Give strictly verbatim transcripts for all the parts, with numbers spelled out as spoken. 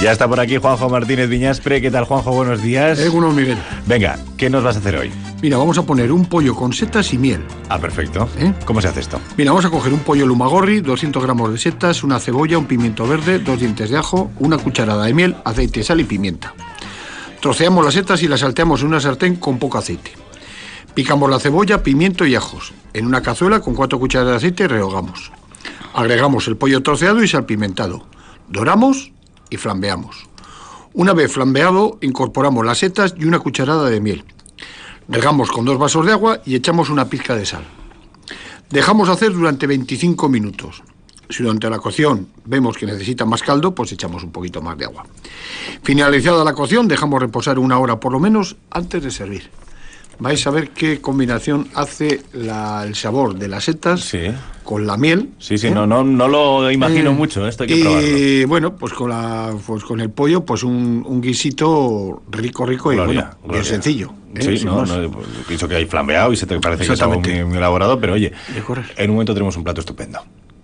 Ya está por aquí Juanjo Martínez Viñaspre. ¿Qué tal, Juanjo? Buenos días. Eh, bueno, Miguel. Venga, ¿qué nos vas a hacer hoy? Mira, vamos a poner un pollo con setas y miel. Ah, perfecto. ¿Eh? ¿Cómo se hace esto? Mira, vamos a coger un pollo lumagorri, doscientos gramos de setas, una cebolla, un pimiento verde, dos dientes de ajo, una cucharada de miel, aceite, sal y pimienta. Troceamos las setas y las salteamos en una sartén con poco aceite. Picamos la cebolla, pimiento y ajos. En una cazuela con cuatro cucharadas de aceite rehogamos. Agregamos el pollo troceado y salpimentado. Doramos y flambeamos. Una vez flambeado, incorporamos las setas y una cucharada de miel. Regamos con dos vasos de agua y echamos una pizca de sal. Dejamos hacer durante veinticinco minutos. Si durante la cocción vemos que necesita más caldo, pues echamos un poquito más de agua. Finalizada la cocción, dejamos reposar una hora por lo menos antes de servir. Vais a ver qué combinación hace la, el sabor de las setas sí. con la miel. Sí, sí, ¿eh? no, no, no lo imagino eh, mucho, esto hay que y, probarlo. Y bueno, pues con la, pues con el pollo, pues un, un guisito rico, rico y gloria, bueno, gloria. bien sencillo. ¿eh? Sí, no, no, pues, pienso que hay flambeado y se te parece que es algo muy, muy elaborado, pero oye, en un momento tenemos un plato estupendo.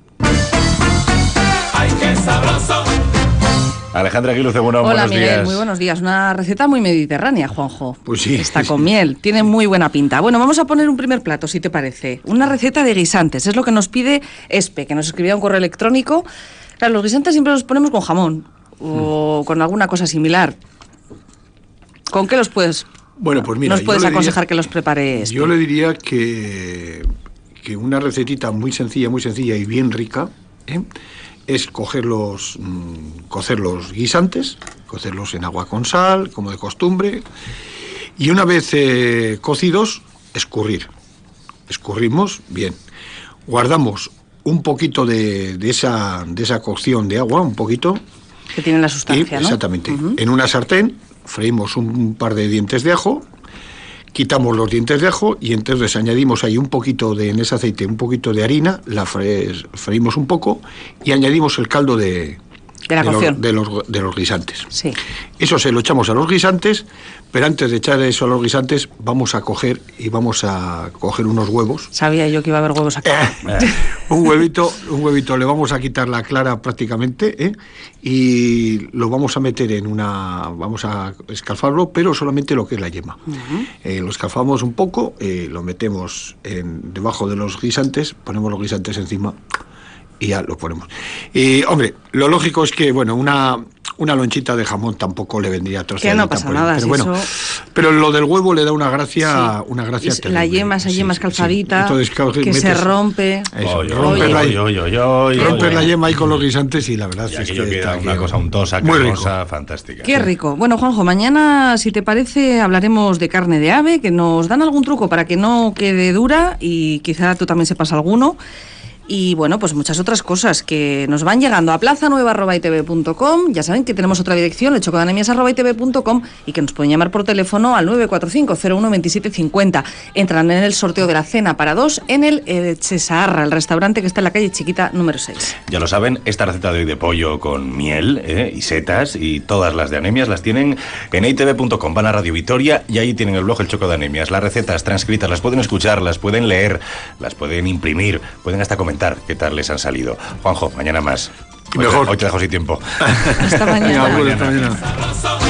¡Ay, qué sabroso! Alejandra Aguiluce, bueno, Hola, buenos Miguel, días. Muy buenos días. Una receta muy mediterránea, Juanjo. Pues sí. Está sí. con miel, tiene muy buena pinta. Bueno, vamos a poner un primer plato, si te parece. Una receta de guisantes, es lo que nos pide Espe, que nos escribía un correo electrónico. Claro, los guisantes siempre los ponemos con jamón o mm. con alguna cosa similar. ¿Con qué los puedes? Bueno, pues mira, nos puedes aconsejar diría, que los prepare Espe. Yo le diría que, que una recetita muy sencilla, muy sencilla y bien rica, ¿eh? es coger los, mmm, cocer los guisantes, cocerlos en agua con sal, como de costumbre, y una vez eh, cocidos, escurrir. Escurrimos bien. Guardamos un poquito de, de, esa, de esa cocción de agua, un poquito. Que tiene la sustancia, y, ¿no? Exactamente. Uh-huh. En una sartén freímos un par de dientes de ajo, quitamos los dientes de ajo y entonces añadimos ahí un poquito de, en ese aceite, un poquito de harina, la fre, freímos un poco y añadimos el caldo de, de, la de, cocción. Los, de, los, de los guisantes. Sí. Eso se lo echamos a los guisantes, pero antes de echar eso a los guisantes vamos a coger y vamos a coger unos huevos. Sabía yo que iba a haber huevos aquí. Eh, un huevito, un huevito, le vamos a quitar la clara prácticamente, ¿eh? y lo vamos a meter en una, vamos a escalfarlo, pero solamente lo que es la yema. Uh-huh. Eh, lo escalfamos un poco, eh, lo metemos en, debajo de los guisantes, ponemos los guisantes encima y ya lo ponemos. Y hombre, lo lógico es que, bueno, una una lonchita de jamón tampoco le vendría troceadita. Que no pasa nada, pero si bueno, eso... pero lo del huevo le da una gracia, sí. una gracia terrible. La yema, esa yema sí, escalfadita, sí. Entonces, claro, que metes, se rompe. Eso, oy, romper oy, la, oy, oy, oy, oy, romper oy, la oy. yema ahí con los guisantes y la verdad y es que queda está una cosa untosa, muy cremosa, rico. Fantástica. Qué rico. Bueno, Juanjo, mañana, si te parece, hablaremos de carne de ave, que nos dan algún truco para que no quede dura y quizá tú también sepas alguno. Y bueno, pues muchas otras cosas que nos van llegando a plaza nueva arroba i te ve punto com. Ya saben que tenemos otra dirección, lechocodanemias arroba i te ve punto com, y que nos pueden llamar por teléfono al nueve cuatro cinco cero uno dos siete cinco cero. Entran en el sorteo de la cena para dos en el Echesaharra, el restaurante que está en la calle Chiquita número seis. Ya lo saben, esta receta de hoy de pollo con miel ¿eh? y setas y todas las de anemias las tienen en i te ve punto com. Van a Radio Vitoria y ahí tienen el blog El Choco de Anemias. Las recetas transcritas las pueden escuchar, las pueden leer, las pueden imprimir, pueden hasta comentar qué tal les han salido. Juanjo, mañana más. Hoy Mejor. Te, hoy te dejo sin tiempo. Hasta mañana. Hasta mañana.